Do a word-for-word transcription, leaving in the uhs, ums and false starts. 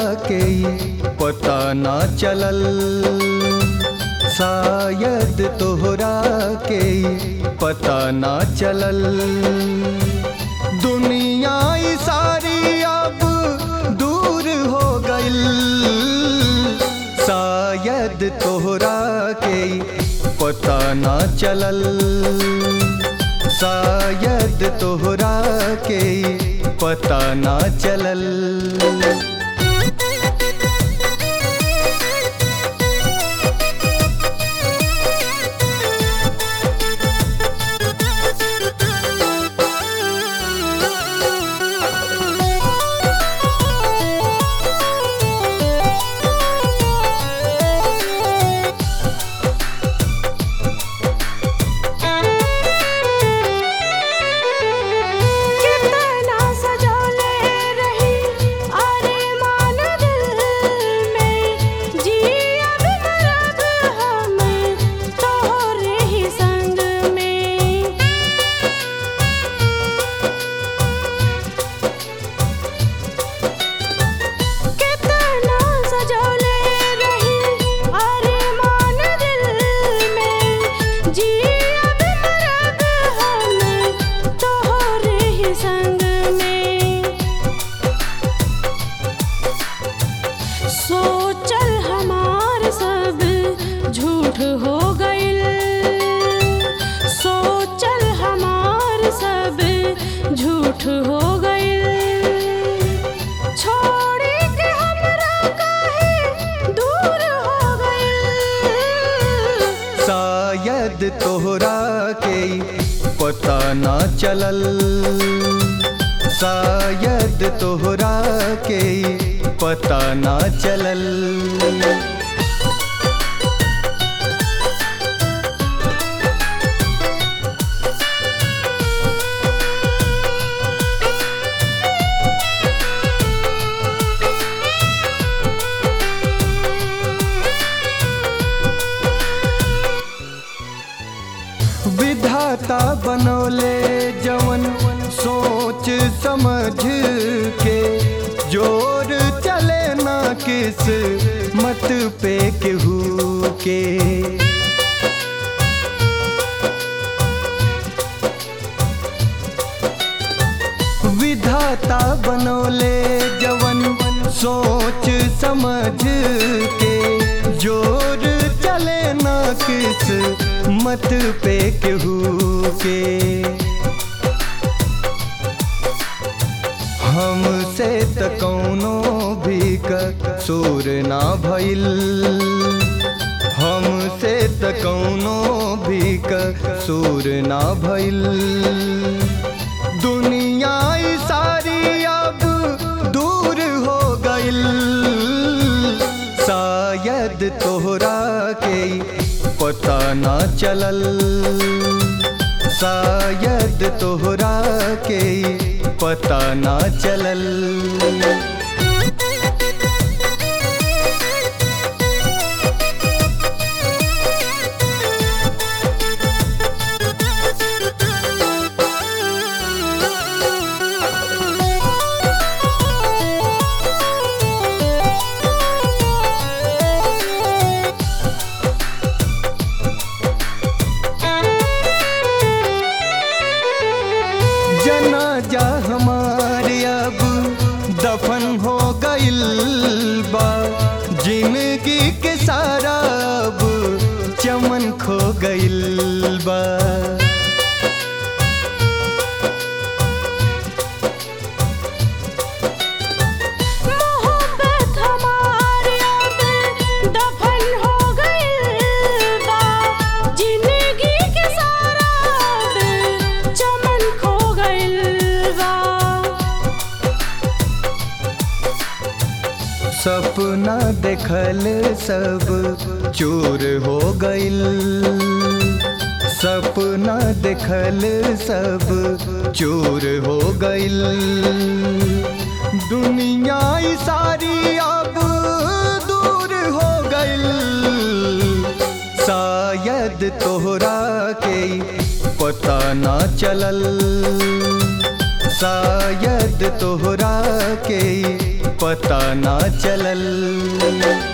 के पता ना चलल, शायद तोहरा के पता ना चलल। दुनिया ई सारी अब दूर हो गइल, शायद तोहरा के पता ना चलल, शायद तोहरा के पता ना चलल। सोचल हमार सब झूठ हो गइल, सोचल हमार सब झूठ हो गइल। छोड़ी के हमरा काहे दूर हो गइल, शायद तोहरा के पता ना चलल, शायद तोहरा के पता ना चलल। विधाता बनौले जवन सोच समझ के, जोर चले ना किस मत पे केहू के। विधाता बनौले जवन सोच समझ के, जोर चले ना किस मत पे केहू के। हमसे त कौनो भी कसूर ना भइल, हमसे त कौनो भी कसूर ना भइल। दुनिया ई सारी अब दूर हो गइल, शायद तोहरा के पता ना चलल, शायद तोहरा के पता ना चलल। जनाजा हमारे अब दफन हो गइल बा, जिंदगी के सारा अब चमन खो गइल बा। मोहब्बत हमारे अब दफन हो गइल बा, जिंदगी के सारा अब चमन खो गइल बा। सपना देखल सब चूर हो गइल, सपना देखल सब चूर हो गइल। दुनिया ई सारी अब दूर हो गइल, शायद तोहरा के पता ना चलल, शायद तोहरा के पता ना चलल।